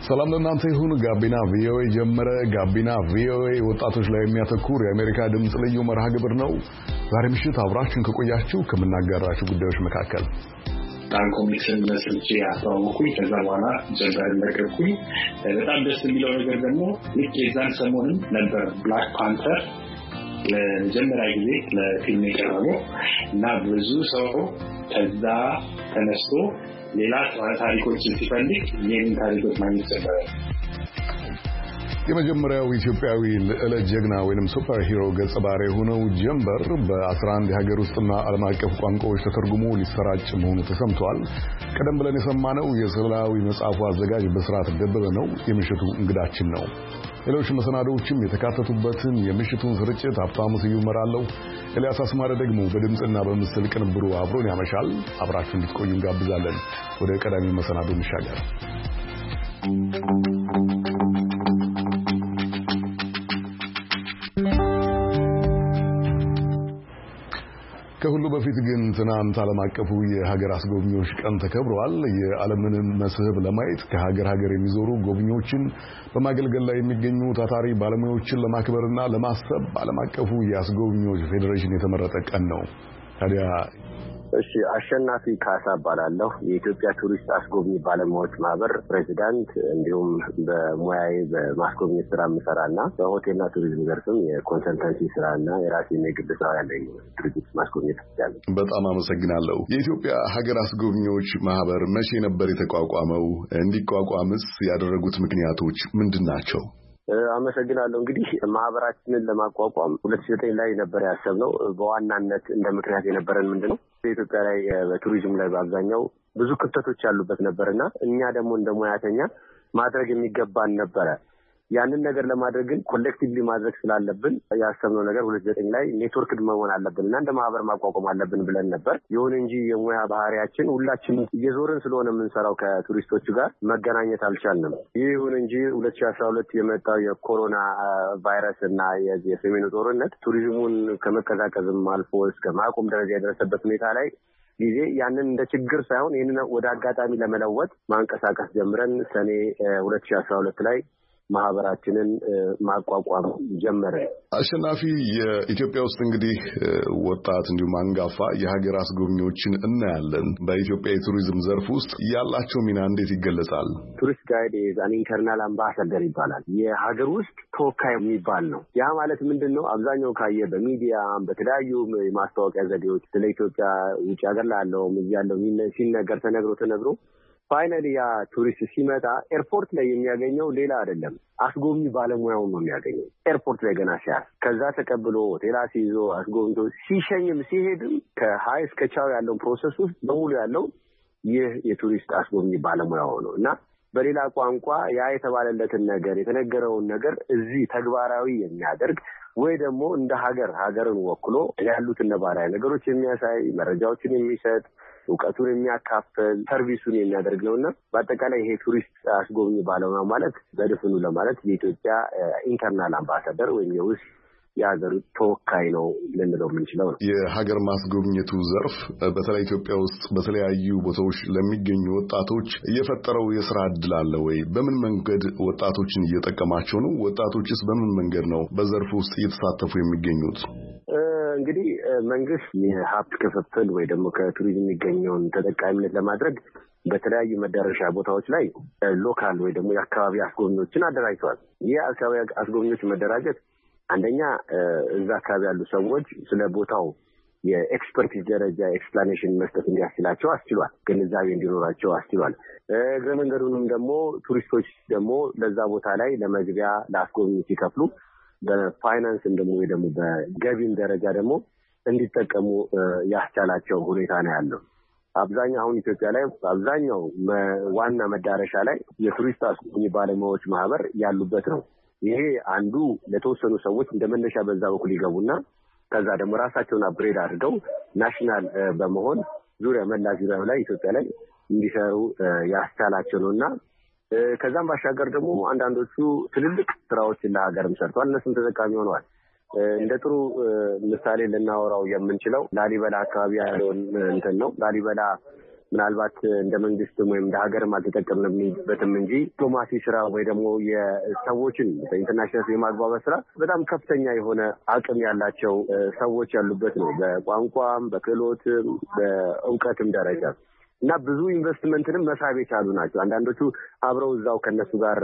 ሰላም ለእናንተ ይሁን። ጋቢና ቪኦኤ ጀመረ። ጋቢና ቪኦኤ ወጣቶች ላይ የሚያተኩር የአሜሪካ ድምጽ ልዩ መርሃ ግብር ነው። ዛሬ ምሽት አብራችሁን ከቆያችሁ ከምናጋራችሁ ጉዳዮች መካከል ኮሚሽን መስርቼ አስተዋወቅኩኝ። ከዛ በኋላ ጀምበር ለቀኩኝ። በጣም ደስ የሚለው ነገር ደግሞ ልክ የዛን ሰሞኑን ነበር ብላክ ፓንተር ለመጀመሪያ ጊዜ ለፊልም የቀረበው እና ብዙ ሰው ከዛ ተነስቶ ሌላ ታሪኮችን ሲፈልግ ይህን ታሪኮች ማግኘት ጀመረ። የመጀመሪያው ኢትዮጵያዊ ልዕለ ጀግና ወይንም ሱፐር ሂሮ ገጸ ባህሪ የሆነው ጀምበር በ11 የሀገር ውስጥና ዓለም አቀፍ ቋንቋዎች ተተርጉሞ ሊሰራጭ መሆኑ ተሰምቷል። ቀደም ብለን የሰማነው የስዕላዊ መጽሐፉ አዘጋጅ በስርዓት ደበበ ነው። የምሽቱ እንግዳችን ነው። ሌሎች መሰናዶዎችም የተካተቱበትን የምሽቱን ስርጭት ሀብታሙ ስዩም እመራለሁ። ኤልያስ አስማረ ደግሞ በድምጽና በምስል ቅንብሩ አብሮን ያመሻል። አብራችሁ እንድትቆዩ እንጋብዛለን። ወደ ቀዳሚ መሰናዶ እንሻገር። ከሁሉ በፊት ግን ትናንት ዓለም አቀፉ የሀገር አስጎብኚዎች ቀን ተከብሯል። የዓለምን መስህብ ለማየት ከሀገር የሚዞሩ ጎብኚዎችን በማገልገል ላይ የሚገኙ ታታሪ ባለሙያዎችን ለማክበርና ለማሰብ ዓለም አቀፉ የአስጎብኚዎች ፌዴሬሽን የተመረጠ ቀን ነው። ታዲያ አሸናፊ ካሳ እባላለሁ። የኢትዮጵያ ቱሪስት አስጎብኚ ባለሙያዎች ማህበር ፕሬዚዳንት፣ እንዲሁም በሙያዬ በማስጎብኘት ስራ የምሰራና በሆቴልና ቱሪዝም ዘርፍም የኮንሰልታንሲ ስራና የራሴ የግል ስራ ያለኝ ድርጅት ማስጎብኘት ያለው። በጣም አመሰግናለሁ። የኢትዮጵያ ሀገር አስጎብኚዎች ማህበር መቼ ነበር የተቋቋመው? እንዲቋቋምስ ያደረጉት ምክንያቶች ምንድን ናቸው? አመሰግናለሁ። እንግዲህ ማህበራችንን ለማቋቋም 2009 ላይ ነበር ያሰብነው። በዋናነት እንደ ምክንያት የነበረን ምንድነው በኢትዮጵያ ላይ በቱሪዝም ላይ በአብዛኛው ብዙ ክፍተቶች ያሉበት ነበርና እኛ ደግሞ እንደ ሙያተኛ ማድረግ የሚገባን ነበረ። ያንን ነገር ለማድረግ ግን ኮሌክቲቭሊ ማድረግ ስላለብን ያሰብነው ነገር 2009 ላይ ኔትወርክድ መሆን አለብንና እንደ ማህበር ማቋቋም አለብን ብለን ነበር። ይሁን እንጂ የሙያ ባህሪያችን ሁላችንም እየዞርን ስለሆነ የምንሰራው ከቱሪስቶቹ ጋር መገናኘት አልቻልንም። ይሁን እንጂ 2012 የመጣው የኮሮና ቫይረስ እና የሰሜኑ ጦርነት ቱሪዝሙን ከመቀዛቀዝም አልፎ እስከ ማቆም ደረጃ የደረሰበት ሁኔታ ላይ ጊዜ ያንን እንደ ችግር ሳይሆን ይህንን ወደ አጋጣሚ ለመለወጥ ማንቀሳቀስ ጀምረን ሰኔ 2012 ላይ ማህበራችንን ማቋቋም ጀመረ። አሸናፊ፣ የኢትዮጵያ ውስጥ እንግዲህ ወጣት እንዲሁም አንጋፋ የሀገር አስጎብኚዎችን እናያለን። በኢትዮጵያ የቱሪዝም ዘርፍ ውስጥ ያላቸው ሚና እንዴት ይገለጻል? ቱሪስት ጋይድ አን ኢንተርናል አምባሳደር ይባላል። የሀገር ውስጥ ተወካይ የሚባል ነው። ያ ማለት ምንድን ነው? አብዛኛው ካየ በሚዲያ በተለያዩ የማስታወቂያ ዘዴዎች ስለ ኢትዮጵያ ውጭ ሀገር ላለውም እዚህ ያለው ሲነገር ተነግሮ ፋይናሊ ያ ቱሪስት ሲመጣ ኤርፖርት ላይ የሚያገኘው ሌላ አይደለም፣ አስጎብኚ ባለሙያውን ነው የሚያገኘው። ኤርፖርት ላይ ገና ሲያርፍ ከዛ ተቀብሎ ሆቴል ይዞ አስጎብኝቶ ሲሸኝም ሲሄድም ከሀይ እስከ ቻው ያለው ፕሮሰስ ውስጥ በሙሉ ያለው ይህ የቱሪስት አስጎብኚ ባለሙያው ነው እና በሌላ ቋንቋ ያ የተባለለትን ነገር የተነገረውን ነገር እዚህ ተግባራዊ የሚያደርግ ወይ ደግሞ እንደ ሀገርን ወክሎ ያሉትን ነባራዊ ነገሮች የሚያሳይ መረጃዎችን የሚሰጥ እውቀቱን የሚያካፍል ሰርቪሱን የሚያደርግ ነውና በአጠቃላይ ይሄ ቱሪስት አስጎብኚ ባለሙያ ማለት በድፍኑ ለማለት የኢትዮጵያ ኢንተርናል አምባሳደር ወይም የውስጥ የሀገር ተወካይ ነው ልንለው የምንችለው ነው። የሀገር ማስጎብኘቱ ዘርፍ በተለይ ኢትዮጵያ ውስጥ በተለያዩ ቦታዎች ለሚገኙ ወጣቶች እየፈጠረው የስራ እድል አለ ወይ? በምን መንገድ ወጣቶችን እየጠቀማቸው ነው? ወጣቶችስ በምን መንገድ ነው በዘርፉ ውስጥ እየተሳተፉ የሚገኙት? እንግዲህ መንግስት የሀብት ክፍፍል ወይ ደግሞ ከቱሪዝም የሚገኘውን ተጠቃሚነት ለማድረግ በተለያዩ መዳረሻ ቦታዎች ላይ ሎካል ወይ ደግሞ የአካባቢ አስጎብኚዎችን አደራጅተዋል። ይህ አካባቢ አስጎብኚዎች መደራጀት አንደኛ እዛ አካባቢ ያሉ ሰዎች ስለ ቦታው የኤክስፐርቲዝ ደረጃ ኤክስፕላኔሽን መስጠት እንዲያስችላቸው አስችሏል። ግንዛቤ እንዲኖራቸው አስችሏል። እግረ መንገዱንም ደግሞ ቱሪስቶች ደግሞ ለዛ ቦታ ላይ ለመግቢያ ለአስጎብኚ ሲከፍሉ በፋይናንስ ደግሞ ወይ ደግሞ በገቢም ደረጃ ደግሞ እንዲጠቀሙ ያስቻላቸው ሁኔታ ነው ያለው። አብዛኛው አሁን ኢትዮጵያ ላይ አብዛኛው ዋና መዳረሻ ላይ የቱሪስት አስጎብኚ ባለሙያዎች ማህበር ያሉበት ነው። ይሄ አንዱ ለተወሰኑ ሰዎች እንደመነሻ በዛ በኩል ይገቡና ከዛ ደግሞ ራሳቸውን አፕግሬድ አድርገው ናሽናል በመሆን መላ ዙሪያው ላይ ኢትዮጵያ ላይ እንዲሰሩ ያስቻላቸው ነውና ከዛም ባሻገር ደግሞ አንዳንዶቹ ትልልቅ ስራዎችን ለሀገርም ሰርተዋል። እነሱም ተጠቃሚ ሆነዋል። እንደ ጥሩ ምሳሌ ልናወራው የምንችለው ላሊበላ አካባቢ ያለውን እንትን ነው። ላሊበላ ምናልባት እንደ መንግስትም ወይም እንደ ሀገርም አልተጠቀምንበትም እንጂ ዲፕሎማሲ ስራ ወይ ደግሞ የሰዎችን በኢንተርናሽናል የማግባባት ስራ በጣም ከፍተኛ የሆነ አቅም ያላቸው ሰዎች ያሉበት ነው። በቋንቋም በክህሎትም በእውቀትም ደረጃ እና ብዙ ኢንቨስትመንትንም መሳብ የቻሉ ናቸው። አንዳንዶቹ አብረው እዛው ከነሱ ጋር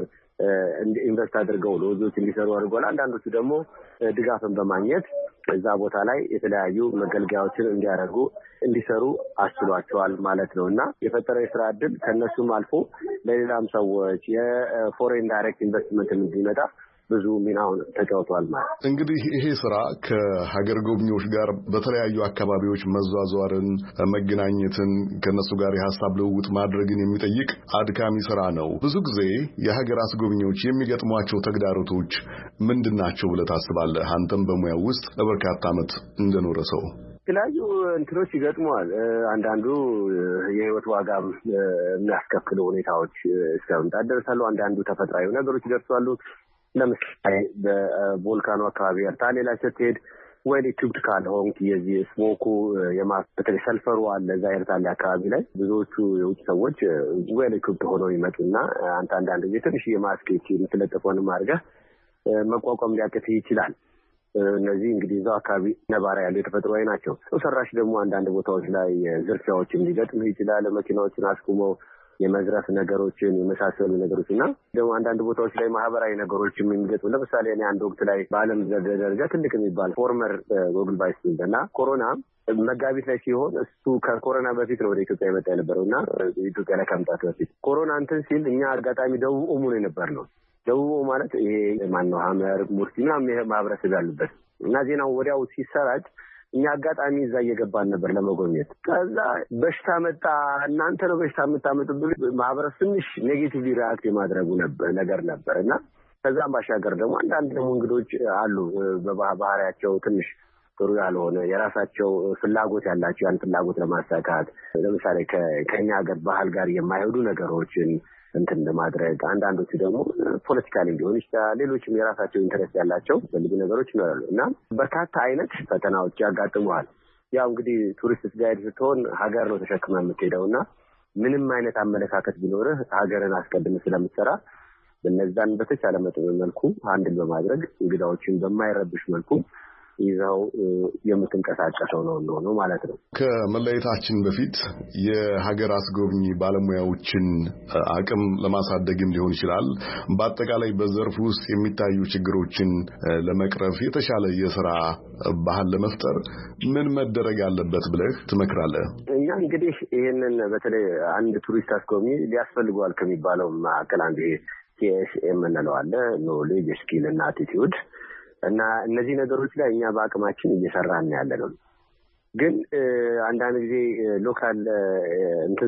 ኢንቨስት አድርገው ለወዞች እንዲሰሩ አድርገዋል። አንዳንዶቹ ደግሞ ድጋፍን በማግኘት እዛ ቦታ ላይ የተለያዩ መገልገያዎችን እንዲሰሩ አስችሏቸዋል ማለት ነው እና የፈጠረው የስራ ዕድል ከነሱም አልፎ ለሌላም ሰዎች የፎሬን ዳይሬክት ኢንቨስትመንት እንዲመጣ ብዙ ሚናውን ተጫውቷል ማለት። እንግዲህ ይሄ ስራ ከሀገር ጎብኚዎች ጋር በተለያዩ አካባቢዎች መዟዟርን፣ መገናኘትን፣ ከነሱ ጋር የሀሳብ ልውውጥ ማድረግን የሚጠይቅ አድካሚ ስራ ነው። ብዙ ጊዜ የሀገር አስጎብኚዎች የሚገጥሟቸው ተግዳሮቶች ምንድን ናቸው ብለህ ታስባለህ? አንተም በሙያው ውስጥ ለበርካታ ዓመት እንደኖረ ሰው የተለያዩ እንትኖች ይገጥመዋል። አንዳንዱ የህይወት ዋጋ የሚያስከፍሉ ሁኔታዎች እስከምጣት ደርሳሉ። አንዳንዱ ተፈጥሯዊ ነገሮች ይደርሳሉ። ለምሳሌ በቮልካኖ አካባቢ ኤርታሌ ላይ ስትሄድ ዌል ኢኩፕድ ካልሆንክ የዚህ ስሞኩ በተለይ ሰልፈሩ አለ እዛ ኤርታሌ አካባቢ ላይ ብዙዎቹ የውጭ ሰዎች ዌል ኢኩፕድ ሆነው ይመጡና አንዳንድ ጊዜ ትንሽ የማስክ የምትለጥፈውንም አድርገህ መቋቋም ሊያቅትህ ይችላል። እነዚህ እንግዲህ እዛው አካባቢ ነባራ ያሉ የተፈጥሯዊ ናቸው። ሰው ሰራሽ ደግሞ አንዳንድ ቦታዎች ላይ ዝርፊያዎችን ሊገጥምህ ይችላል። መኪናዎችን አስቁመው የመዝረፍ ነገሮችን የመሳሰሉ ነገሮች እና ደግሞ አንዳንድ ቦታዎች ላይ ማህበራዊ ነገሮችም የሚገጥሙ ለምሳሌ እኔ አንድ ወቅት ላይ በዓለም ደረጃ ትልቅ የሚባል ፎርመር ጎግል ባይስ እና ኮሮና መጋቢት ላይ ሲሆን እሱ ከኮሮና በፊት ነው ወደ ኢትዮጵያ የመጣ የነበረው እና ኢትዮጵያ ላይ ከመምጣቱ በፊት ኮሮና እንትን ሲል እኛ አጋጣሚ ደቡብ ኦሞ ነው የነበር ነው። ደቡብ ኦሞ ማለት ይሄ ማነው ሀመር ሙርሲ ምናምን ማህበረሰብ ያሉበት እና ዜናው ወዲያው ሲሰራጭ እኛ አጋጣሚ እዛ እየገባን ነበር ለመጎብኘት። ከዛ በሽታ መጣ እናንተ ነው በሽታ የምታመጡብን ማህበረሰብ ትንሽ ኔጌቲቭሊ ሪአክት የማድረጉ ነገር ነበር እና ከዛም ባሻገር ደግሞ አንዳንድ ደግሞ እንግዶች አሉ በባህሪያቸው ትንሽ ጥሩ ያልሆነ የራሳቸው ፍላጎት ያላቸው ያን ፍላጎት ለማሳካት ለምሳሌ ከኛ ሀገር ባህል ጋር የማይሄዱ ነገሮችን እንትን ለማድረግ አንዳንዶቹ ደግሞ ፖለቲካሊ ሊሆን ይችላል። ሌሎችም የራሳቸው ኢንተረስት ያላቸው ብዙ ነገሮች ይኖራሉ እና በርካታ አይነት ፈተናዎች ያጋጥሙሃል። ያው እንግዲህ ቱሪስት ጋይድ ስትሆን ሀገር ነው ተሸክመህ የምትሄደውና ምንም አይነት አመለካከት ቢኖርህ ሀገርን አስቀድመህ ስለምትሰራ በነዛን በተቻለ መጠን መልኩ አንድን በማድረግ እንግዳዎችን በማይረብሽ መልኩ ይዘው የምትንቀሳቀሰው ነው ማለት ነው። ከመለየታችን በፊት የሀገር አስጎብኚ ባለሙያዎችን አቅም ለማሳደግም ሊሆን ይችላል። በአጠቃላይ በዘርፍ ውስጥ የሚታዩ ችግሮችን ለመቅረፍ የተሻለ የሥራ ባህል ለመፍጠር ምን መደረግ አለበት ብለህ ትመክራለህ? እኛ እንግዲህ ይሄንን በተለይ አንድ ቱሪስት አስጎብኚ ሊያስፈልገዋል ከሚባለው ማዕከል አንዱ ሲኤስኤም እንለዋለን፣ ኖሌጅ ስኪል እና አቲቲዩድ እና እነዚህ ነገሮች ላይ እኛ በአቅማችን እየሰራን ያለነው። ግን አንዳንድ ጊዜ ሎካል እንትን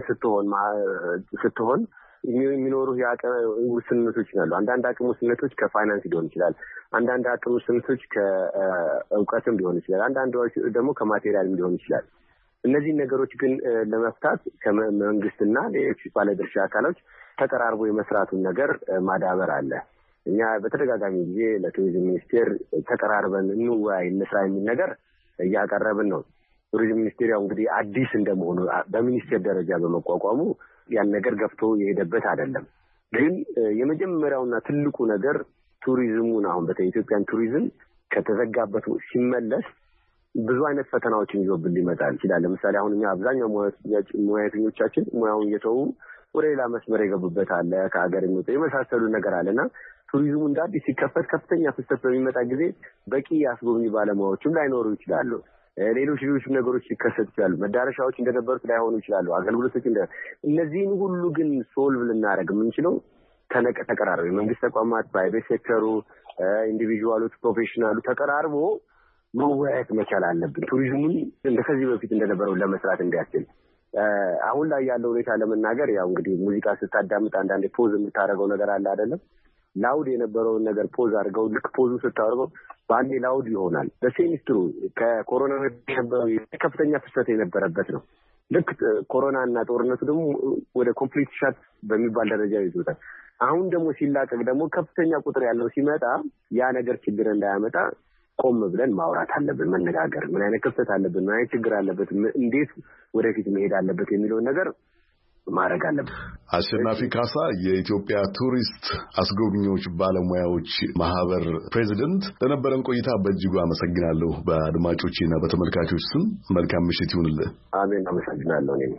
ስትሆን የሚኖሩ የአቅም ውስንነቶች አሉ። አንዳንድ አቅም ውስንነቶች ከፋይናንስ ሊሆን ይችላል። አንዳንድ አቅም ውስንነቶች ከእውቀትም ሊሆን ይችላል። አንዳንዶች ደግሞ ከማቴሪያልም ሊሆን ይችላል። እነዚህ ነገሮች ግን ለመፍታት ከመንግስትና ሌሎች ባለድርሻ አካሎች ተቀራርቦ የመስራቱን ነገር ማዳበር አለ። እኛ በተደጋጋሚ ጊዜ ለቱሪዝም ሚኒስቴር ተቀራርበን እንወያይ እንስራ የሚል ነገር እያቀረብን ነው። ቱሪዝም ሚኒስቴር ያው እንግዲህ አዲስ እንደመሆኑ በሚኒስቴር ደረጃ በመቋቋሙ ያን ነገር ገፍቶ የሄደበት አይደለም። ግን የመጀመሪያውና ትልቁ ነገር ቱሪዝሙን አሁን በኢትዮጵያን ቱሪዝም ከተዘጋበት ሲመለስ ብዙ አይነት ፈተናዎችን ይዞብን ሊመጣል ይችላል። ለምሳሌ አሁን እኛ አብዛኛው ሙያተኞቻችን ሙያውን እየተው ወደ ሌላ መስመር የገቡበት አለ። ከሀገር የሚወጡ የመሳሰሉ ነገር አለና ቱሪዝሙ እንደ አዲስ ሲከፈት ከፍተኛ ፍሰት በሚመጣ ጊዜ በቂ አስጎብኚ ባለሙያዎችም ላይኖሩ ይችላሉ። ሌሎች ነገሮች ሊከሰቱ ይችላሉ። መዳረሻዎች እንደነበሩት ላይሆኑ ይችላሉ። አገልግሎቶች እነዚህን ሁሉ ግን ሶልቭ ልናደርግ የምንችለው ተቀራርበው የመንግስት ተቋማት፣ ፕራይቬት ሴክተሩ፣ ኢንዲቪጁዋሎች፣ ፕሮፌሽናሉ ተቀራርቦ መወያየት መቻል አለብን። ቱሪዝሙን እንደከዚህ በፊት እንደነበረው ለመስራት እንዲያስችል አሁን ላይ ያለው ሁኔታ ለመናገር ያው እንግዲህ ሙዚቃ ስታዳምጥ አንዳንዴ ፖዝ የምታደርገው ነገር አለ አይደለም? ላውድ የነበረውን ነገር ፖዝ አድርገው ልክ ፖዙ ስታደርገው በአንዴ ላውድ ይሆናል። በሴሚስትሩ ከኮሮና የነበረው ከፍተኛ ፍሰት የነበረበት ነው። ልክ ኮሮና እና ጦርነቱ ደግሞ ወደ ኮምፕሊት ሻት በሚባል ደረጃ ይዞታል። አሁን ደግሞ ሲላቀቅ ደግሞ ከፍተኛ ቁጥር ያለው ሲመጣ ያ ነገር ችግር እንዳያመጣ ቆም ብለን ማውራት አለብን መነጋገር ምን አይነት ክፍተት አለብን ምን አይነት ችግር አለበት እንዴት ወደፊት መሄድ አለበት የሚለው ነገር ማረግ አለበት አሸናፊ ካሳ የኢትዮጵያ ቱሪስት አስጎብኚዎች ባለሙያዎች ማህበር ፕሬዚደንት ለነበረን ቆይታ በእጅጉ አመሰግናለሁ በአድማጮችና በተመልካቾች ስም መልካም ምሽት ይሁንልህ አሜን አመሰግናለሁ እኔ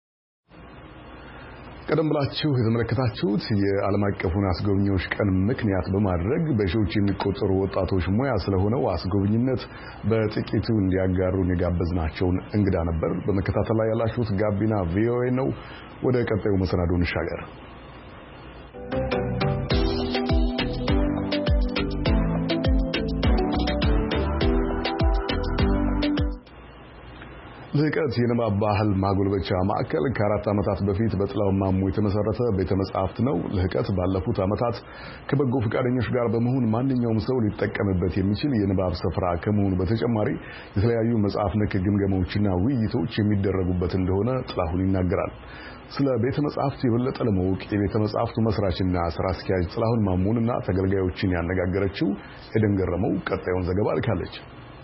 ቀደም ብላችሁ የተመለከታችሁት የዓለም አቀፉን አስጎብኚዎች ቀን ምክንያት በማድረግ በሺዎች የሚቆጠሩ ወጣቶች ሙያ ስለሆነው አስጎብኝነት በጥቂቱ እንዲያጋሩን የጋበዝናቸውን እንግዳ ነበር። በመከታተል ላይ ያላችሁት ጋቢና ቪኦኤ ነው። ወደ ቀጣዩ መሰናዶ እንሻገር። ልህቀት የንባብ ባህል ማጎልበቻ ማዕከል ከ4 ዓመታት በፊት በጥላሁን ማሞ የተመሰረተ ቤተ መጻሕፍት ነው። ልህቀት ባለፉት ዓመታት ከበጎ ፈቃደኞች ጋር በመሆን ማንኛውም ሰው ሊጠቀምበት የሚችል የንባብ ስፍራ ከመሆኑ በተጨማሪ የተለያዩ መጽሐፍ ነክ ግምገማዎችና ውይይቶች የሚደረጉበት እንደሆነ ጥላሁን ይናገራል። ስለ ቤተ መጻሕፍት የበለጠ ለማወቅ የቤተ መጻሕፍቱ መስራችና ስራ አስኪያጅ ጥላሁን ማሞንና ተገልጋዮችን ያነጋገረችው ኤደን ገረመው ቀጣዩን ዘገባ ልካለች።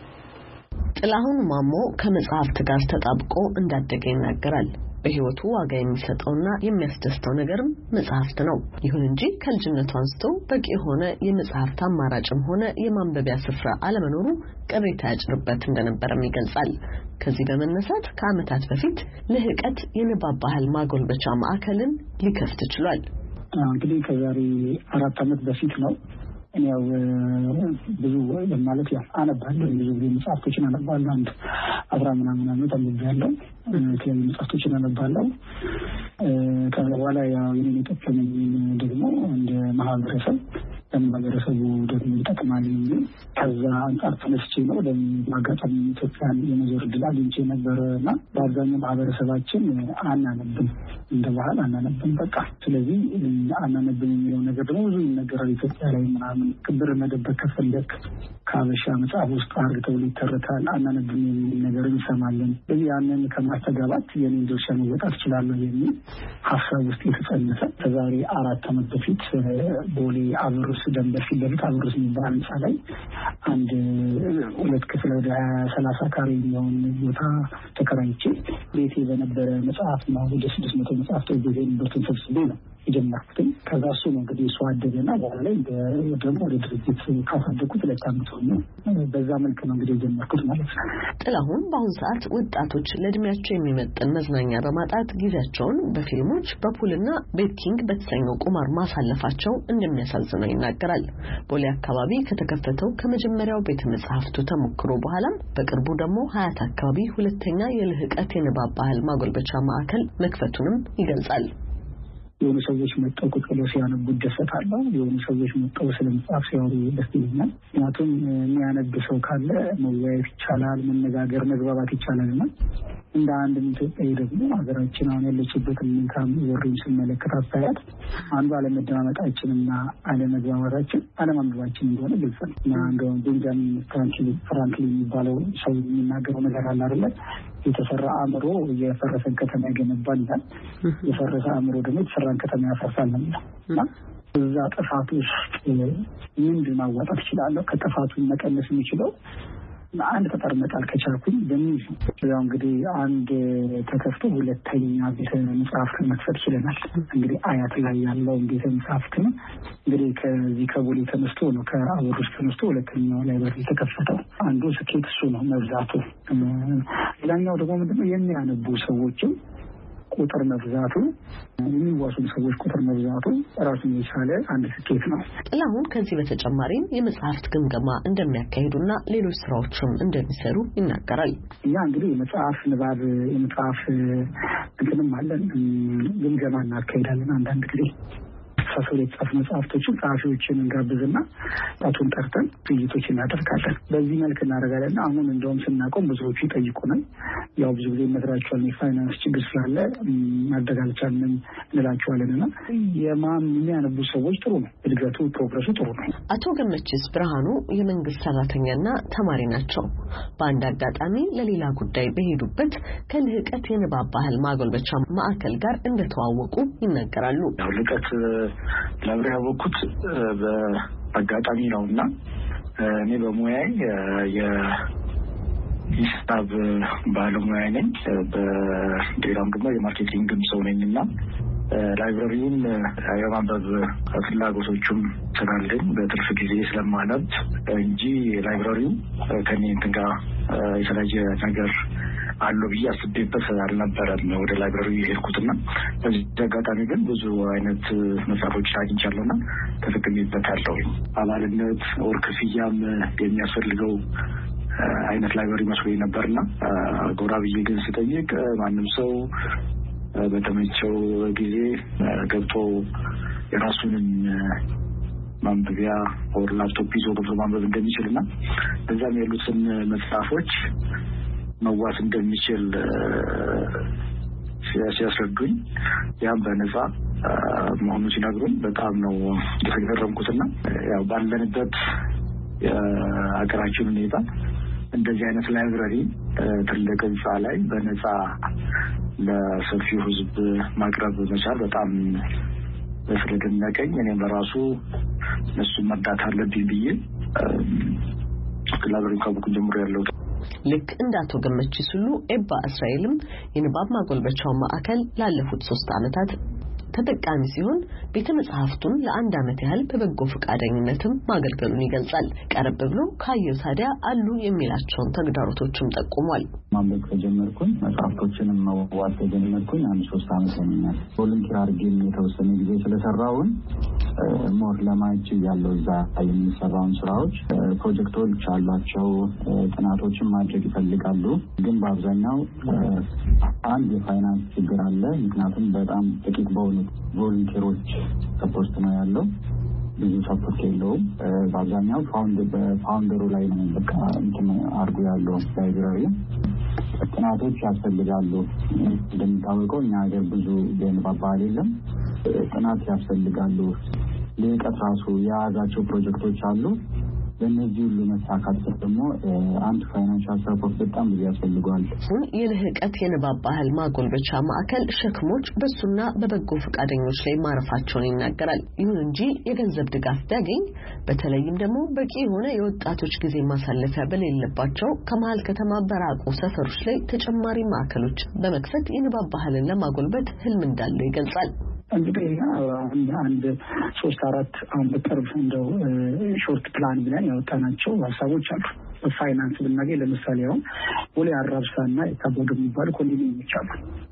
ጥላሁን ማሞ ከመጽሐፍት ጋር ተጣብቆ እንዳደገ ይናገራል። በህይወቱ ዋጋ የሚሰጠውና የሚያስደስተው ነገርም መጽሐፍት ነው። ይሁን እንጂ ከልጅነቱ አንስቶ በቂ የሆነ የመጽሐፍት አማራጭም ሆነ የማንበቢያ ስፍራ አለመኖሩ ቅሬታ ያጭርበት እንደነበርም ይገልጻል። ከዚህ በመነሳት ከዓመታት በፊት ልህቀት የንባብ ባህል ማጎልበቻ ማዕከልን ሊከፍት ችሏል። እንግዲህ ከዛሬ 4 ዓመት በፊት ነው። ያው ብዙ ማለት ያው አነባለሁ ብዙ መጽሐፍቶችን አነባለሁ አንድ 10 ምናምን ዓመት አነባለሁ ከዚህ መጽሐፍቶችን አነባለሁ ከዛ በኋላ ያው የኔ ተጠቅመኝ ደግሞ እንደ ማህበረሰብ ለማህበረሰቡ ደግሞ ይጠቅማል ከዛ አንጻር ተነስቼ ነው ለማጋጠም ኢትዮጵያን የመዞር ዕድል አግኝቼ ነበርና በአብዛኛው ማህበረሰባችን አናነብም እንደ ባህል አናነብም በቃ ስለዚህ አናነብም የሚለው ነገር ደግሞ ብዙ ይነገራል ኢትዮጵያ ላይ ምናምን ክብር መደበቅ ከፈለክ ከአበሻ መጽሐፍ ውስጥ አርግተው ሊተረታል አናነብም የሚል ነገር እንሰማለን ስለዚህ ያንን ከማስተጋባት የኔን ድርሻ መወጣት እችላለሁ የሚል ሀሳብ ውስጥ የተጸነሰ ከዛሬ 4 ዓመት በፊት ቦሌ አብሩስ ደንበር ፊት ለፊት አብሩስ የሚባል ህንጻ ላይ አንድ 2 ክፍል ወደ 30 ካሬ የሚሆን ቦታ ተከራይቼ ቤቴ በነበረ መጽሐፍ ነው ወደ 600 መጽሐፍቶች ቤቴን በርቱን ሰብስቤ ነው የጀመርኩት ከዛ እሱ ነው እንግዲህ እሱ አደገና በኋላ ላይ ደግሞ ወደ ድርጅት ካሳደግኩት 2 ዓመት ነው በዛ መልክ ነው እንግዲህ የጀመርኩት ማለት ነው። ጥላሁን በአሁኑ ሰዓት ወጣቶች ለእድሜያቸው የሚመጥን መዝናኛ በማጣት ጊዜያቸውን በፊልሞች በፑልና ቤቲንግ በተሰኘው ቁማር ማሳለፋቸው እንደሚያሳዝነው ይናገራል። ቦሌ አካባቢ ከተከፈተው ከመጀመሪያው ቤተ መጻሕፍቱ ተሞክሮ በኋላም በቅርቡ ደግሞ ሀያት አካባቢ ሁለተኛ የልህቀት የንባብ ባህል ማጎልበቻ ማዕከል መክፈቱንም ይገልጻል። የሆኑ ሰዎች መጥተው ቁጭ ብለው ሲያነቡ ደሰታለሁ የሆኑ ሰዎች መጥተው ስለ መጽሐፍ ሲያወሩ ደስ ይለኛል ምክንያቱም የሚያነብ ሰው ካለ መወያየት ይቻላል መነጋገር መግባባት ይቻላልና እንደ አንድ ኢትዮጵያዊ ደግሞ ሀገራችን አሁን ያለችበትን ሁኔታም ወሬን ስመለከት አስተያየት አንዱ አለመደማመጣችንና አለመግባባታችን አለማንበባችን እንደሆነ ግልጽ ነው እና እንደውም ቤንጃሚን ፍራንክሊን የሚባለው ሰው የሚናገረው ነገር አለ አይደል የተሰራ አእምሮ የፈረሰን ከተማ ይገነባል ይላል የፈረሰ አእምሮ ደግሞ የተሰራን ከተማ ያፈርሳል ነው እና እዛ ጥፋቱ ምንድን ማዋጣት ይችላል ከጥፋቱን መቀነስ የሚችለው አንድ ተጠር መጣል ከቻልኩኝ በሚል ያው እንግዲህ አንድ ተከፍቶ ሁለተኛ ቤተ መጻሕፍት መክፈት ይችላል እንግዲህ አያት ላይ ያለው ቤተ መጻሕፍት ነው እንግዲህ ከዚህ ከቦሌ ተነስቶ ነው ከአብሩስ ተነስቶ ሁለተኛው ላይ ተከፈተው አንዱ ስኬት እሱ ነው መብዛቱ ሌላኛው ደግሞ ምንድነው የሚያነቡ ሰዎችም ቁጥር መብዛቱ የሚዋሱ ሰዎች ቁጥር መብዛቱ ራሱን የቻለ አንድ ስኬት ነው። ጥላሁን ከዚህ በተጨማሪም የመጽሐፍት ግምገማ እንደሚያካሂዱና ሌሎች ስራዎችም እንደሚሰሩ ይናገራል። ያ እንግዲህ የመጽሐፍ ንባብ የመጽሐፍ እንትንም አለን ግምገማ እናካሂዳለን አንዳንድ ጊዜ ተሳስሮ የተጻፉ መጽሐፍቶችን ጸሐፊዎችን እንጋብዝና ጣቱን ጠርተን ውይይቶች እናደርጋለን። በዚህ መልክ እናደርጋለን። አሁን እንደውም ስናቆም ብዙዎቹ ይጠይቁናል። ያው ብዙ ጊዜ መስራቸውን የፋይናንስ ችግር ስላለ ማድረግ አልቻልንም እንላቸዋለንና የሚያነቡ ሰዎች ጥሩ ነው፣ እድገቱ ፕሮግረሱ ጥሩ ነው። አቶ ገመችስ ብርሃኑ የመንግስት ሰራተኛና ተማሪ ናቸው። በአንድ አጋጣሚ ለሌላ ጉዳይ በሄዱበት ከልህቀት የንባብ ባህል ማጎልበቻ ማዕከል ጋር እንደተዋወቁ ይናገራሉ። ልህቀት ለብሬ ያወቅኩት በአጋጣሚ ነውና እኔ በሙያዬ የሂሳብ ባለሙያ ነኝ። በሌላም ደግሞ የማርኬቲንግም ሰው ነኝና ላይብረሪውን የማንበብ ፍላጎቶቹም ስላለኝ በትርፍ ጊዜ ስለማነብ እንጂ ላይብረሪው ከኔ እንትን ጋር የተለያየ ነገር አለው ብዬ አስቤበት አልነበረም ወደ ላይብረሪ የሄድኩትና በዚህ አጋጣሚ ግን ብዙ አይነት መጽሐፎች አግኝቻለሁና ተጠቅሜበታለሁ። አባልነት ወር ክፍያም የሚያስፈልገው አይነት ላይብረሪ መስሎኝ ነበርና ጎራ ብዬ ግን ስጠይቅ ማንም ሰው በተመቸው ጊዜ ገብቶ የራሱንም ማንበቢያ ወር ላፕቶፕ ይዞ ገብቶ ማንበብ እንደሚችልና በዛም ያሉትን መጽሐፎች መዋስ እንደሚችል ሲያስረዱኝ ያም በነፃ መሆኑን ሲነግሩኝ በጣም ነው የተገረምኩትና ያው ባለንበት የሀገራችን ሁኔታ እንደዚህ አይነት ላይብረሪ ትልቅ ህንጻ ላይ በነፃ ለሰፊው ህዝብ ማቅረብ መቻል በጣም ስለደነቀኝ እኔም በራሱ እነሱን መርዳት አለብኝ ብዬ ላይብረሪውን ካወቅኩ ጀምሮ ያለው ልክ እንደ አቶ ገመቺስ ሁሉ ኤባ እስራኤልም የንባብ ማጎልበቻው ማዕከል ላለፉት 3 ዓመታት ተጠቃሚ ሲሆን ቤተ መጻሕፍቱን ለ1 ዓመት ያህል በበጎ ፈቃደኝነትም ማገልገሉን ይገልጻል። ቀረብ ብሎ ካየው ታዲያ አሉ የሚላቸውን ተግዳሮቶችም ጠቁሟል። ማንበብ ከጀመርኩኝ መጽሐፍቶችንም መዋስ ከጀመርኩኝ 3 ዓመት ሆኖኛል። ቮለንቲር አድርጌ የተወሰነ ጊዜ ስለሰራውን ሞር ለማጅ ያለው እዛ የሚሰራውን ስራዎች ፕሮጀክቶች አሏቸው፣ ጥናቶችን ማድረግ ይፈልጋሉ። ግን በአብዛኛው አንድ የፋይናንስ ችግር አለ። ምክንያቱም በጣም ጥቂት በሆኑ ቮለንቲሮች ሰፖርት ነው ያለው፣ ብዙ ሰፖርት የለውም። በአብዛኛው በፋውንደሩ ላይ ነው በቃ እንትን አድርጎ ያለው ላይብረሪ። ጥናቶች ያስፈልጋሉ። እንደሚታወቀው እኛ ሀገር ብዙ የንባብ ባህል የለም። ጥናት ያስፈልጋሉ። ለቀጥ ራሱ የያዛቸው ፕሮጀክቶች አሉ። በእነዚህ ሁሉ መሳካት ደግሞ አንድ ፋይናንሻል ሰፖርት በጣም ብዙ ያስፈልጋል። የልህቀት የንባብ ባህል ማጎልበቻ ማዕከል ሸክሞች በሱና በበጎ ፈቃደኞች ላይ ማረፋቸውን ይናገራል። ይሁን እንጂ የገንዘብ ድጋፍ ቢያገኝ በተለይም ደግሞ በቂ የሆነ የወጣቶች ጊዜ ማሳለፊያ በሌለባቸው ከመሃል ከተማ በራቁ ሰፈሮች ላይ ተጨማሪ ማዕከሎች በመክፈት የንባብ ባህልን ለማጎልበት ህልም እንዳለው ይገልጻል። እንግዲህ አንድ 3-4 አሁን በቅርብ እንደው ሾርት ፕላን ብለን ያወጣናቸው ሀሳቦች አሉ። ፋይናንስ ብናገኝ ለምሳሌ አሁን ቦሌ አራብሳና የታቦዶ የሚባሉ ኮንዶሚኒየሞች አሉ።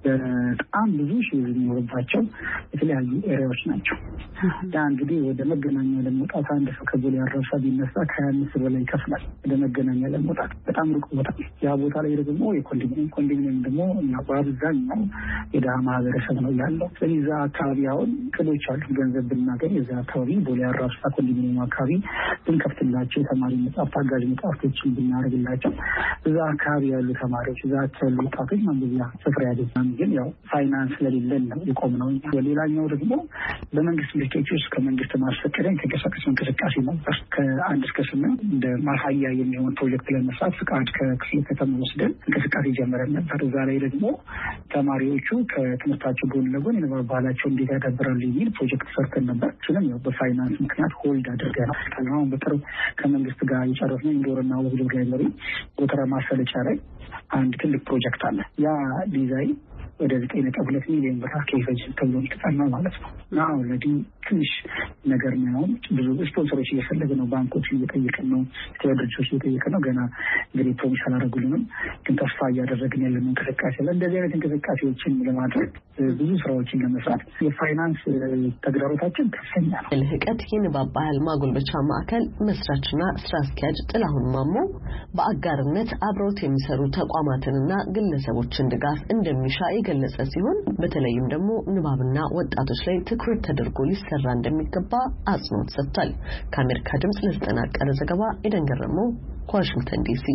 በጣም ብዙ ሺህ የሚኖርባቸው የተለያዩ ኤሪያዎች ናቸው። ያ እንግዲህ ወደ መገናኛ ለመውጣት አንድ ሰው ከቦሌ አራብሳ ቢነሳ ከ25 በላይ ይከፍላል። ወደ መገናኛ ለመውጣት በጣም ሩቅ ቦታ። ያ ቦታ ላይ ደግሞ የኮንዶሚኒየም ደግሞ በአብዛኛው የድሃ ማህበረሰብ ነው ያለው። ስለዚህ እዛ አካባቢ አሁን ክሎች አሉ። ገንዘብ ብናገኝ እዛ አካባቢ ቦሌ አራብሳ ኮንዶሚኒየም አካባቢ ብንከፍትላቸው የተማሪ መጽሐፍ አጋዥ መጽሐፍቶችን ብናደርግላቸው እዛ አካባቢ ያሉ ተማሪዎች እዛ ያሉ ወጣቶች ማንበቢያ ስፍራ ያገኛሉ። ግን ያው ፋይናንስ ስለሌለን ነው የቆምነው። ሌላኛው ደግሞ በመንግስት ድርጅቶች ውስጥ ከመንግስት ማስፈቀደን ተንቀሳቃሽ እንቅስቃሴ ነበር። ከ1 እስከ 8 እንደ ማሳያ የሚሆን ፕሮጀክት ለመስራት ፍቃድ ከክፍለ ከተማ ወስደን እንቅስቃሴ ጀመረን ነበር። እዛ ላይ ደግሞ ተማሪዎቹ ከትምህርታቸው ጎን ለጎን የንባብ ባህላቸው እንዴት ያዳብራሉ የሚል ፕሮጀክት ሰርተን ነበር። እሱንም ያው በፋይናንስ ምክንያት ሆልድ አድርገናል። አሁን በቅርብ ከመንግስት ጋር የጨረስነው ኢንዶርና ወግዶር ላይብረሪ ጎተራ ማሰለጫ ላይ አንድ ትልቅ ፕሮጀክት አለ። ያ ዲዛይን ወደ 9.2 ሚሊዮን ብር ከይፈጅ ተብሎ ይተጣናል ማለት ነው። አሁን ኦልሬዲ ትንሽ ነገር ነው። ብዙ ስፖንሰሮች እየፈለግን ነው። ባንኮች እየጠየቅን ነው። ድርጅቶች እየጠየቅን ነው። ገና እንግዲህ ፕሮሚስ አላደረጉልንም፣ ግን ተስፋ እያደረግን ያለን እንቅስቃሴ አለ። እንደዚህ አይነት እንቅስቃሴዎችን ለማድረግ ብዙ ስራዎችን ለመስራት የፋይናንስ ተግዳሮታችን ከፍተኛ ነው። ልህቀት የንባብ ባህል ማጎልበቻ ማዕከል መስራችና ስራ አስኪያጅ ጥላሁን ማሞ በአጋርነት አብረውት የሚሰሩ ተቋማትንና ግለሰቦችን ድጋፍ እንደሚሻ የገለጸ ሲሆን በተለይም ደግሞ ንባብና ወጣቶች ላይ ትኩረት ተደርጎ ሊሰራ እንደሚገባ አጽንኦት ሰጥቷል። ከአሜሪካ ድምጽ ለተጠናቀረ ዘገባ ኤደን ገረመው ከዋሽንግተን ዲሲ።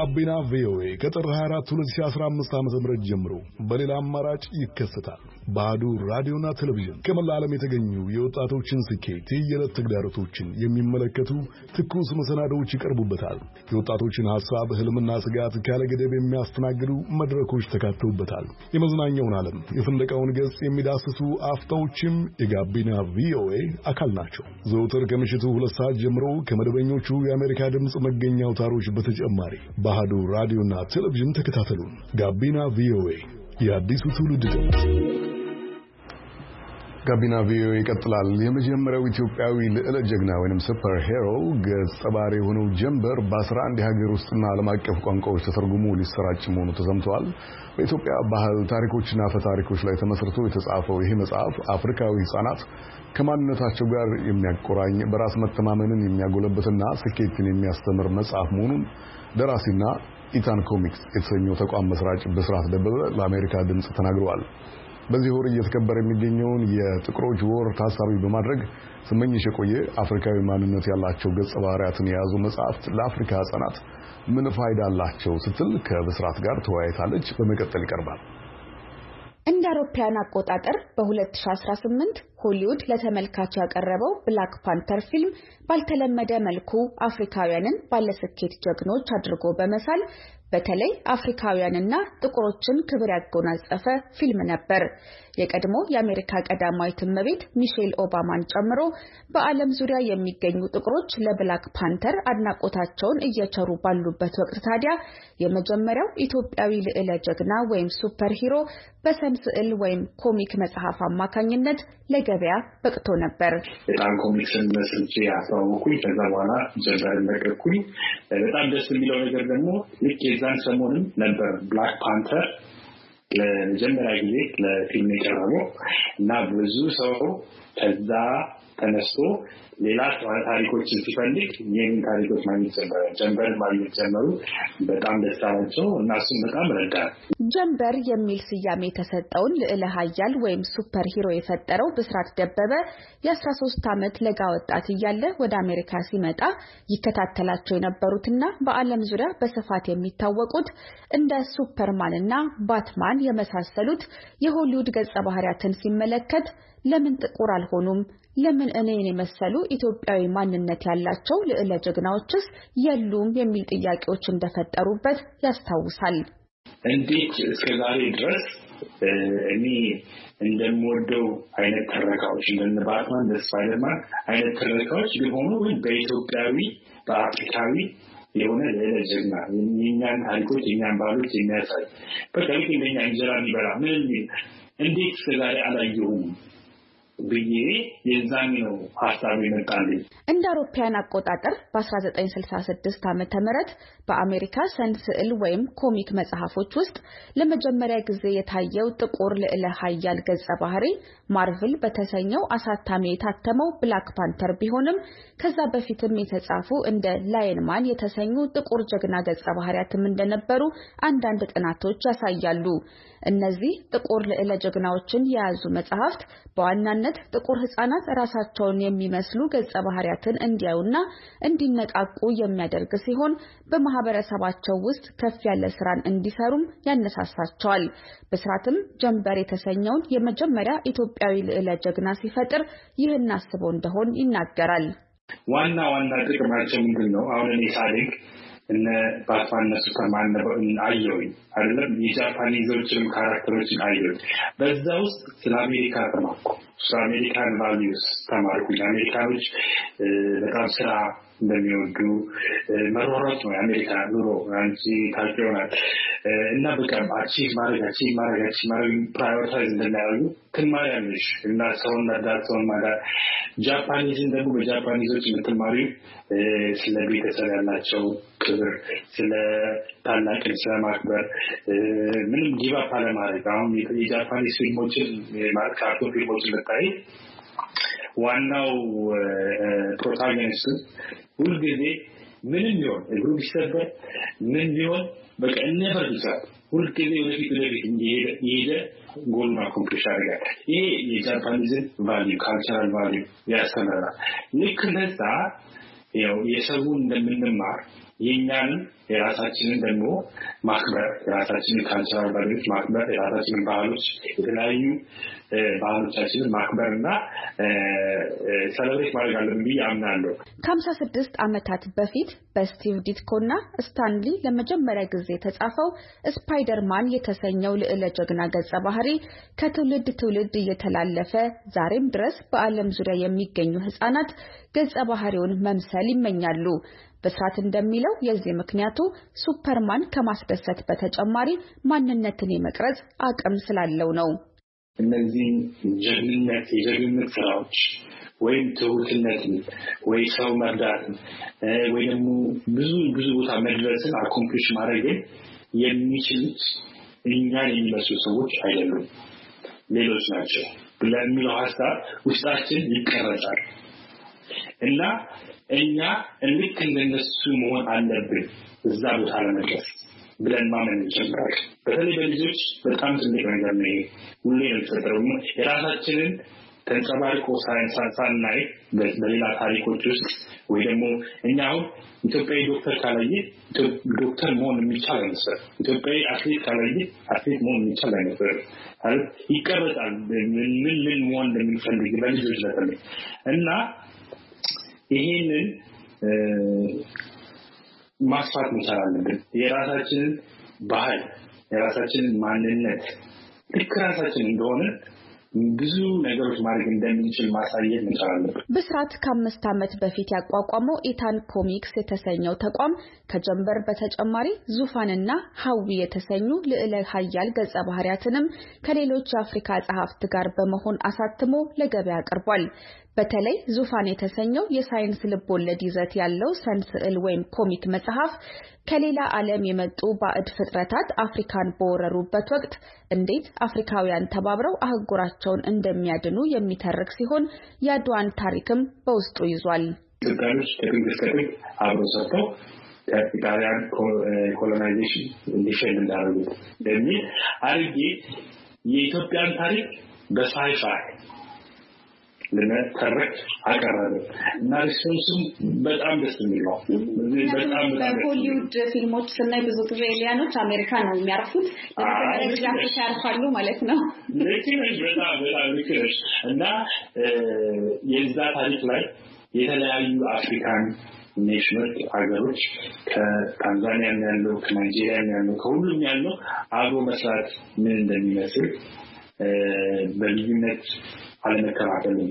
ጋቢና ቪኦኤ ከጥር 24 2015 ዓ.ም ጀምሮ በሌላ አማራጭ ይከሰታል። ባዶ ራዲዮና ቴሌቪዥን ከመላ ዓለም የተገኙ የወጣቶችን ስኬት፣ የየዕለት ተግዳሮቶችን የሚመለከቱ ትኩስ መሰናዶዎች ይቀርቡበታል። የወጣቶችን ሐሳብ፣ ህልምና ስጋት ካለ ገደብ የሚያስተናግዱ መድረኮች ተካተውበታል። የመዝናኛውን ዓለም፣ የፍንደቃውን ገጽ የሚዳስሱ አፍታዎችም የጋቢና ቪኦኤ አካል ናቸው። ዘወትር ከምሽቱ 2 ሰዓት ጀምሮ ከመደበኞቹ የአሜሪካ ድምፅ መገኛ አውታሮች በተጨማሪ ባህዱ ራዲዮና ቴሌቪዥን ተከታተሉን። ጋቢና ቪኦኤ የአዲሱ ትውልድ ድምፅ። ጋቢና ቪኦኤ ይቀጥላል። የመጀመሪያው ኢትዮጵያዊ ልዕለ ጀግና ወይንም ሱፐር ሂሮ ገጸ ባህሪ የሆነው ጀንበር በ11 የሀገር ውስጥና ዓለም አቀፍ ቋንቋዎች ተተርጉሞ ሊሰራጭ መሆኑ ተሰምቷል። በኢትዮጵያ ባህል ታሪኮችና አፈ ታሪኮች ላይ ተመስርቶ የተጻፈው ይህ መጽሐፍ አፍሪካዊ ሕፃናት ከማንነታቸው ጋር የሚያቆራኝ በራስ መተማመንን የሚያጎለብትና ስኬትን የሚያስተምር መጽሐፍ መሆኑን ደራሲና ኢታን ኮሚክስ የተሰኘው ተቋም መስራች በስራት ደበበ ለአሜሪካ ድምፅ ተናግረዋል። በዚህ ወር እየተከበረ የሚገኘውን የጥቁሮች ወር ታሳቢ በማድረግ ስመኝሽ የቆየ አፍሪካዊ ማንነት ያላቸው ገጸ ባህሪያትን የያዙ መጽሐፍት ለአፍሪካ ሕፃናት ምን ፋይዳ አላቸው ስትል ከበስራት ጋር ተወያይታለች። በመቀጠል ይቀርባል። እንደ አውሮፓውያን አቆጣጠር በ2018 ሆሊውድ ለተመልካች ያቀረበው ብላክ ፓንተር ፊልም ባልተለመደ መልኩ አፍሪካውያንን ባለስኬት ጀግኖች አድርጎ በመሳል በተለይ አፍሪካውያንና ጥቁሮችን ክብር ያጎናጸፈ ፊልም ነበር። የቀድሞ የአሜሪካ ቀዳማዊት እመቤት ሚሼል ኦባማን ጨምሮ በዓለም ዙሪያ የሚገኙ ጥቁሮች ለብላክ ፓንተር አድናቆታቸውን እየቸሩ ባሉበት ወቅት ታዲያ የመጀመሪያው ኢትዮጵያዊ ልዕለ ጀግና ወይም ሱፐር ሂሮ በሰን ስዕል ወይም ኮሚክ መጽሐፍ አማካኝነት ለገበያ በቅቶ ነበር። በጣም ኮሚክስን መስርቼ አስተዋወኩኝ። ከዛ በኋላ ጀንበርን ለቀኩኝ። በጣም ደስ የሚለው ነገር ደግሞ ልክ የዛን ሰሞንም ነበር ብላክ ፓንተር ለመጀመሪያ ጊዜ ለፊልም የቀረበው እና ብዙ ሰው ከዛ ተነስቶ ሌላ ታሪኮችን ሲፈልግ ይህን ታሪኮች ማግኘት ጀመረ። ጀንበር ማግኘት ጀመሩ። በጣም ደስ አላቸው እና እሱም በጣም ረዳል። ጀንበር የሚል ስያሜ የተሰጠውን ልዕለ ኃያል ወይም ሱፐር ሂሮ የፈጠረው በስራት ደበበ የ13 ዓመት ለጋ ወጣት እያለ ወደ አሜሪካ ሲመጣ ይከታተላቸው የነበሩትና በዓለም ዙሪያ በስፋት የሚታወቁት እንደ ሱፐርማን እና ባትማን የመሳሰሉት የሆሊውድ ገጸ ባህሪያትን ሲመለከት ለምን ጥቁር አልሆኑም? ለምን እኔን የመሰሉ ኢትዮጵያዊ ማንነት ያላቸው ልዕለ ጀግናዎችስ የሉም? የሚል ጥያቄዎች እንደፈጠሩበት ያስታውሳል። እንዴት እስከዛሬ ድረስ እኔ እንደምወደው አይነት ተረካዎች እንደ ባትማን እንደ ስፓይደርማን አይነት ተረካዎች ቢሆኑ ወይ በኢትዮጵያዊ በአፍሪካዊ የሆነ ልዕለ ጀግና የኛን ታሪኮች የኛን ባህሎች የሚያሳይ በቃ እንደኛ እንጀራ የሚበላ ምን እንዴት እስከዛሬ አላየሁም ብዬ የዛን ነው ሐሳብ የመጣልኝ። እንደ አውሮፓውያን አቆጣጠር በ1966 ዓመተ ምህረት በአሜሪካ ሰን ስዕል ወይም ኮሚክ መጽሐፎች ውስጥ ለመጀመሪያ ጊዜ የታየው ጥቁር ልዕለ ኃያል ገጸ ባህሪ ማርቨል በተሰኘው አሳታሚ የታተመው ብላክ ፓንተር ቢሆንም ከዛ በፊትም የተጻፉ እንደ ላየን ማን የተሰኙ ጥቁር ጀግና ገጸ ባህሪያትም እንደነበሩ አንዳንድ ጥናቶች ያሳያሉ። እነዚህ ጥቁር ልዕለ ጀግናዎችን የያዙ መጽሐፍት በዋናነት ጥቁር ሕፃናት ራሳቸውን የሚመስሉ ገጸ ባህሪያትን እንዲያዩና እንዲነቃቁ የሚያደርግ ሲሆን በማህበረሰባቸው ውስጥ ከፍ ያለ ስራን እንዲሰሩም ያነሳሳቸዋል። በስራትም ጀንበር የተሰኘውን የመጀመሪያ ኢትዮጵያዊ ልዕለ ጀግና ሲፈጥር ይህን አስበው እንደሆን ይናገራል። ዋና ጥቅማቸው ምንድነው? አሁን እኔ ሳድግ እነ ባትማን እና ሱፐርማን አየሁኝ አይደለም የጃፓኒዞችም ካራክተሮችን አየሁኝ። በዛ ውስጥ ስለ አሜሪካ ተማርኩ። ስለ አሜሪካን ቫልዩስ ተማርኩ። አሜሪካኖች በጣም ስራ እንደሚወዱ መሯሯጥ ነው የአሜሪካ ኑሮ አንቺ ታውቂውናል እና በቃ አቺቭ ማድረግ ፕራዮሪታይዝ እንደሚያደርጉ ትማሪያለሽ እና ሰውን መርዳት ሰውን ማዳን። ጃፓኒዝን ደግሞ በጃፓኒዞች የምትማሪው ስለ ቤተሰብ ያላቸው ክብር፣ ስለ ታላቅን ስለማክበር ምንም ጊቭ አፕ አለማድረግ። አሁን የጃፓኒዝ ፊልሞችን ማለት ካርቶን ፊልሞችን ብታይ ዋናው ፕሮታጎኒስት ሁልጊዜ ምንም ቢሆን እግሩ ቢሰበር ምን ቢሆን በቃ never ይሳት ሁልጊዜ ወደፊት እየሄደ ጎል ማኮምፕሊሽ ያደርጋል። ይሄ የጃፓኒዝም ቫልዩ ካልቸራል ቫልዩ ያስተምራል። ልክ እንደዛ ያው የሰውን እንደምንማር የኛን የራሳችንን ደግሞ ማክበር የራሳችንን ካልቸራል ቫልዩስ ማክበር የራሳችንን ባህሎች የተለያዩ ባህሎቻችንን ማክበርና ሰለብሬት ማድረግ አለብን ብዬ አምናለሁ። ከ56 ዓመታት በፊት በስቲቭ ዲትኮና ስታንሊ ለመጀመሪያ ጊዜ የተጻፈው ስፓይደርማን የተሰኘው ልዕለ ጀግና ገጸ ባህሪ ከትውልድ ትውልድ እየተላለፈ ዛሬም ድረስ በዓለም ዙሪያ የሚገኙ ህፃናት ገጸ ባህሪውን መምሰል ይመኛሉ። በስራት እንደሚለው የዚህ ምክንያቱ ሱፐርማን ከማስደሰት በተጨማሪ ማንነትን የመቅረጽ አቅም ስላለው ነው። እነዚህ የጀግንነት ስራዎች ወይም ትሁትነትን ወይ ሰው መርዳትን ወይ ደግሞ ብዙ ቦታ መድረስን አኮምፕሊሽ ማድረግን የሚችሉት እኛን የሚመስሉ ሰዎች አይደሉም፣ ሌሎች ናቸው ለሚለው ሀሳብ ውስጣችን ይቀረጻል እና እኛ ልክ እንደነሱ መሆን አለብን እዛ ቦታ ለመድረስ ብለን ማመን እንጀምራለን። በተለይ በልጆች በጣም ትልቅ ነገር ነው። ሁሌ ነው የተፈጠረው። የራሳችንን ተንጸባርቆ ሳናይ በሌላ ታሪኮች ውስጥ ወይ ደግሞ እኛ አሁን ኢትዮጵያዊ ዶክተር ካላየ ዶክተር መሆን የሚቻል አይመስልም። ኢትዮጵያዊ አትሌት ካላየ አትሌት መሆን የሚቻል አይመስልም። ይቀረጻል ምን መሆን እንደምንፈልግ በልጆች ላይ እና ይሄንን ማስፋት መቻል አለብን። የራሳችንን ባህል የራሳችንን ማንነት ልክ ራሳችን እንደሆነ ብዙ ነገሮች ማድረግ እንደምንችል ማሳየት መቻል አለብን። ብስራት ከ5 ዓመት በፊት ያቋቋመው ኢታን ኮሚክስ የተሰኘው ተቋም ከጀንበር በተጨማሪ ዙፋንና ሀዊ የተሰኙ ልዕለ ኃያል ገጸ ባህሪያትንም ከሌሎች የአፍሪካ ጸሐፍት ጋር በመሆን አሳትሞ ለገበያ አቅርቧል። በተለይ ዙፋን የተሰኘው የሳይንስ ልቦለድ ይዘት ያለው ሰንስዕል ወይም ኮሚክ መጽሐፍ ከሌላ ዓለም የመጡ ባዕድ ፍጥረታት አፍሪካን በወረሩበት ወቅት እንዴት አፍሪካውያን ተባብረው አህጉራቸውን እንደሚያድኑ የሚተርክ ሲሆን የአድዋን ታሪክም በውስጡ ይዟል። ኢትዮጵያኖች ከጥንት አብረው ሰርተው ከኢጣሊያን ኮሎናይዜሽን እንዲሸል እንዳደረጉት በሚል አድርጌ የኢትዮጵያን ታሪክ በሳይፋይ ለመተረክ አቀረበ እና ሪስፖንሱም በጣም ደስ የሚል ነው። በጣም በሆሊውድ ፊልሞች ስናይ ብዙ ጊዜ ኤሊያኖች አሜሪካ ነው የሚያርፉት፣ ለዚህ አፍሪካ ያርፋሉ ማለት ነው። ለኪነሽ በጣም ልክ ነሽ እና የዛ ታሪክ ላይ የተለያዩ አፍሪካን ኔሽኖች ሀገሮች ከታንዛኒያ ያለው ከናይጄሪያ ያለው ከሁሉም ያለው አብሮ መስራት ምን እንደሚመስል በልዩነት አለመከራከልን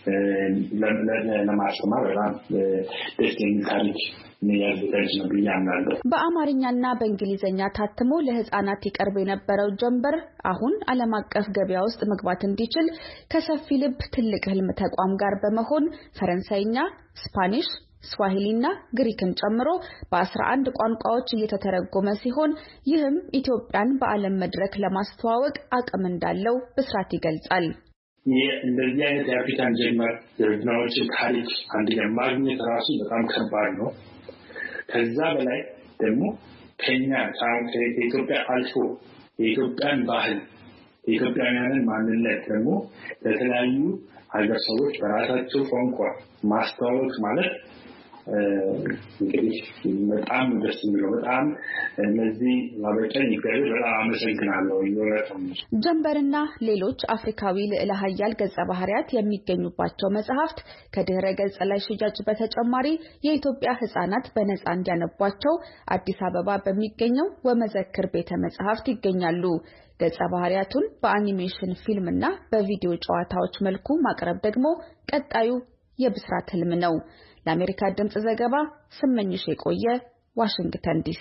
ለማስተማር በጣም ደስ የሚል ታሪክ ነው ብዬ አምናለሁ። በአማርኛና በእንግሊዝኛ ታትሞ ለህፃናት ይቀርብ የነበረው ጀንበር አሁን ዓለም አቀፍ ገበያ ውስጥ መግባት እንዲችል ከሰፊ ልብ ትልቅ ህልም ተቋም ጋር በመሆን ፈረንሳይኛ፣ ስፓኒሽ፣ ስዋሂሊና ግሪክን ጨምሮ በ11 ቋንቋዎች እየተተረጎመ ሲሆን ይህም ኢትዮጵያን በዓለም መድረክ ለማስተዋወቅ አቅም እንዳለው ብስራት ይገልጻል። እንደዚህ አይነት የአፍሪካን ጀግናዎችን ታሪክ አንደኛ ማግኘት ራሱ በጣም ከባድ ነው። ከዛ በላይ ደግሞ ከኛ ከኢትዮጵያ አልፎ የኢትዮጵያን ባህል የኢትዮጵያውያንን ማንነት ደግሞ ለተለያዩ ሀገር ሰዎች በራሳቸው ቋንቋ ማስተዋወቅ ማለት እንግዲህ በጣም ደስ የሚለው በጣም እነዚህ ማበቀኝ ይገርም በጣም አመሰግናለሁ። ጀንበርና ሌሎች አፍሪካዊ ልዕለ ኃያል ገጸ ባህሪያት የሚገኙባቸው መጽሐፍት ከድህረ ገጽ ላይ ሽያጭ በተጨማሪ የኢትዮጵያ ህፃናት በነፃ እንዲያነቧቸው አዲስ አበባ በሚገኘው ወመዘክር ቤተ መጽሐፍት ይገኛሉ። ገጸ ባህሪያቱን በአኒሜሽን ፊልምና በቪዲዮ ጨዋታዎች መልኩ ማቅረብ ደግሞ ቀጣዩ የብስራት ህልም ነው። ለአሜሪካ ድምጽ ዘገባ ስመኝሽ የቆየ ዋሽንግተን ዲሲ።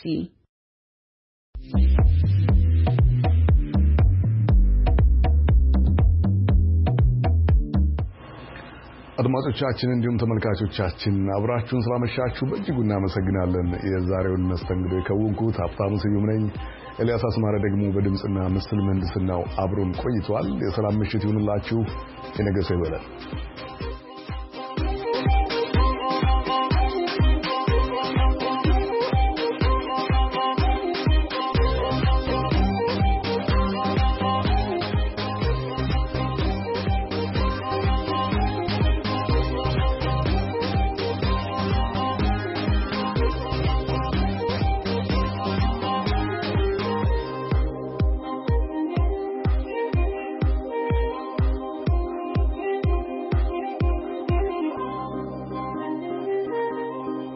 አድማጮቻችን እንዲሁም ተመልካቾቻችን አብራችሁን ስላመሻችሁ በእጅጉ እናመሰግናለን። የዛሬውን መስተንግዶ የከወንኩት ሀብታሙ ስዩም ነኝ። ኤልያስ አስማረ ደግሞ በድምጽና ምስል ምህንድስናው አብሮን ቆይቷል። የሰላም ምሽት ይሁንላችሁ። የነገ ሰው ይበለን።